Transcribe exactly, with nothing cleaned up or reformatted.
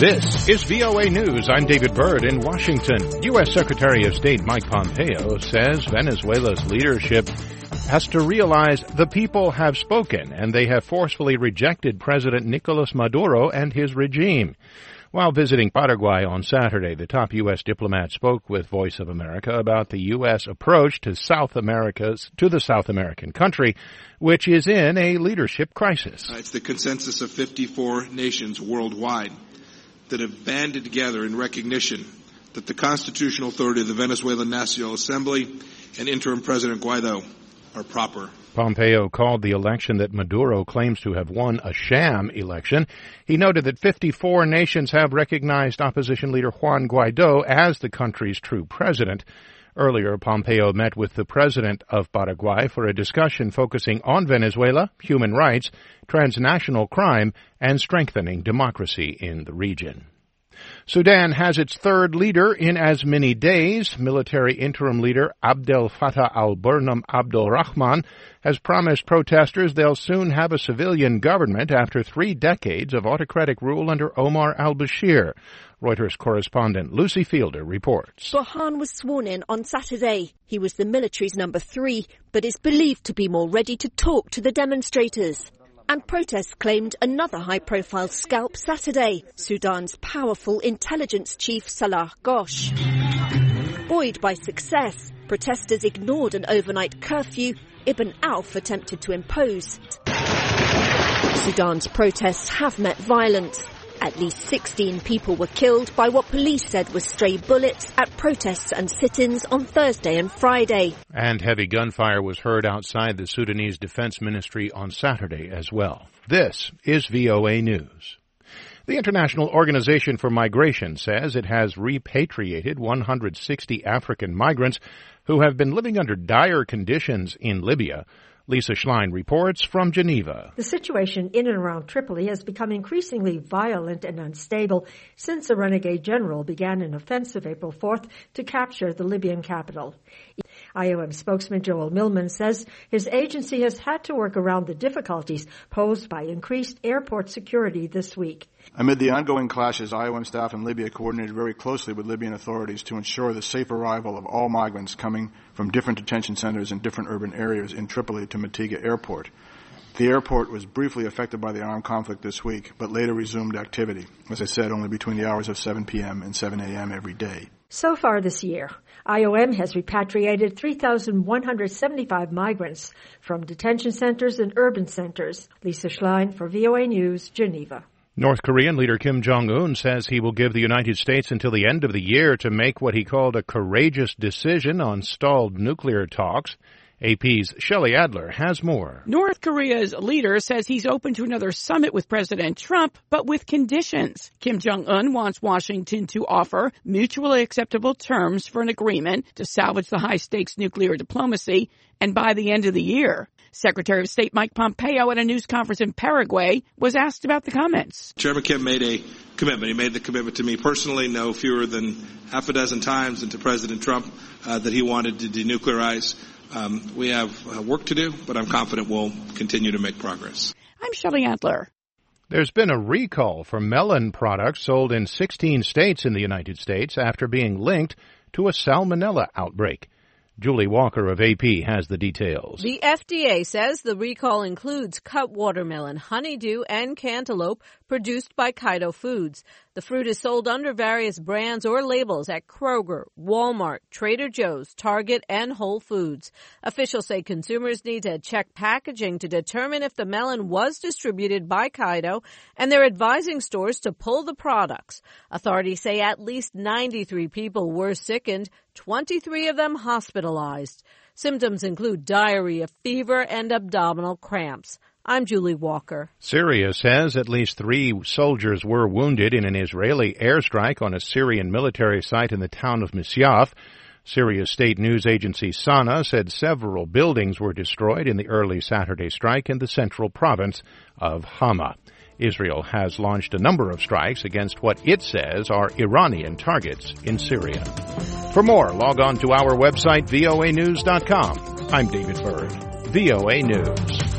This is V O A News. I'm David Byrd in Washington. U S. Secretary of State Mike Pompeo says Venezuela's leadership has to realize the people have spoken and they have forcefully rejected President Nicolas Maduro and his regime. While visiting Paraguay on Saturday, the top U S diplomat spoke with Voice of America about the U S approach to South America's, to the South American country, which is in a leadership crisis. Uh, it's the consensus of fifty-four nations worldwide that have banded together in recognition that the constitutional authority of the Venezuelan National Assembly and interim President Guaido are proper. Pompeo called the election that Maduro claims to have won a sham election. He noted that fifty-four nations have recognized opposition leader Juan Guaido as the country's true president. Earlier, Pompeo met with the president of Paraguay for a discussion focusing on Venezuela, human rights, transnational crime, and strengthening democracy in the region. Sudan has its third leader in as many days. Military interim leader Abdel Fattah al-Burhan Abdul Rahman has promised protesters they'll soon have a civilian government after three decades of autocratic rule under Omar al-Bashir. Reuters correspondent Lucy Fielder reports. Burhan was sworn in on Saturday. He was the military's number three, but is believed to be more ready to talk to the demonstrators. And protests claimed another high-profile scalp Saturday, Sudan's powerful intelligence chief Salah Ghosh. Buoyed by success, protesters ignored an overnight curfew Ibn Auf attempted to impose. Sudan's protests have met violence. At least sixteen people were killed by what police said was stray bullets at protests and sit-ins on Thursday and Friday. And heavy gunfire was heard outside the Sudanese Defense Ministry on Saturday as well. This is V O A News. The International Organization for Migration says it has repatriated one hundred sixty African migrants who have been living under dire conditions in Libya. Lisa Schlein reports from Geneva. The situation in and around Tripoli has become increasingly violent and unstable since a renegade general began an offensive April fourth to capture the Libyan capital. I O M spokesman Joel Millman says his agency has had to work around the difficulties posed by increased airport security this week. Amid the ongoing clashes, I O M staff in Libya coordinated very closely with Libyan authorities to ensure the safe arrival of all migrants coming from different detention centers in different urban areas in Tripoli to Matiga Airport. The airport was briefly affected by the armed conflict this week, but later resumed activity, as I said, only between the hours of seven p.m. and seven a.m. every day. So far this year, I O M has repatriated three thousand one hundred seventy-five migrants from detention centers and urban centers. Lisa Schlein for V O A News, Geneva. North Korean leader Kim Jong-un says he will give the United States until the end of the year to make what he called a courageous decision on stalled nuclear talks. A P's Shelley Adler has more. North Korea's leader says he's open to another summit with President Trump, but with conditions. Kim Jong-un wants Washington to offer mutually acceptable terms for an agreement to salvage the high-stakes nuclear diplomacy, and by the end of the year. Secretary of State Mike Pompeo at a news conference in Paraguay was asked about the comments. Chairman Kim made a commitment. He made the commitment to me personally, no fewer than half a dozen times, and to President Trump uh, that he wanted to denuclearize. Um, we have uh, work to do, but I'm confident we'll continue to make progress. I'm Shelley Adler. There's been a recall for melon products sold in sixteen states in the United States after being linked to a salmonella outbreak. Julie Walker of A P has the details. The F D A says the recall includes cut watermelon, honeydew, and cantaloupe produced by Kaido Foods. The fruit is sold under various brands or labels at Kroger, Walmart, Trader Joe's, Target, and Whole Foods. Officials say consumers need to check packaging to determine if the melon was distributed by Kaido, and they're advising stores to pull the products. Authorities say at least ninety-three people were sickened, twenty-three of them hospitalized. Symptoms include diarrhea, fever, and abdominal cramps. I'm Julie Walker. Syria says at least three soldiers were wounded in an Israeli airstrike on a Syrian military site in the town of Misyaf. Syria's state news agency Sana said several buildings were destroyed in the early Saturday strike in the central province of Hama. Israel has launched a number of strikes against what it says are Iranian targets in Syria. For more, log on to our website, V O A news dot com. I'm David Byrd, V O A News.